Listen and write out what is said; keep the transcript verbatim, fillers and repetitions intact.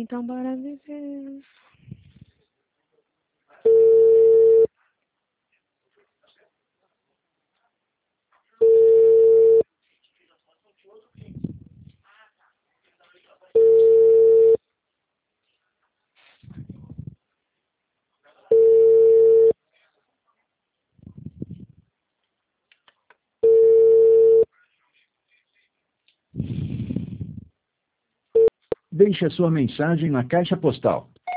Então bora viver. Deixe a sua mensagem na caixa postal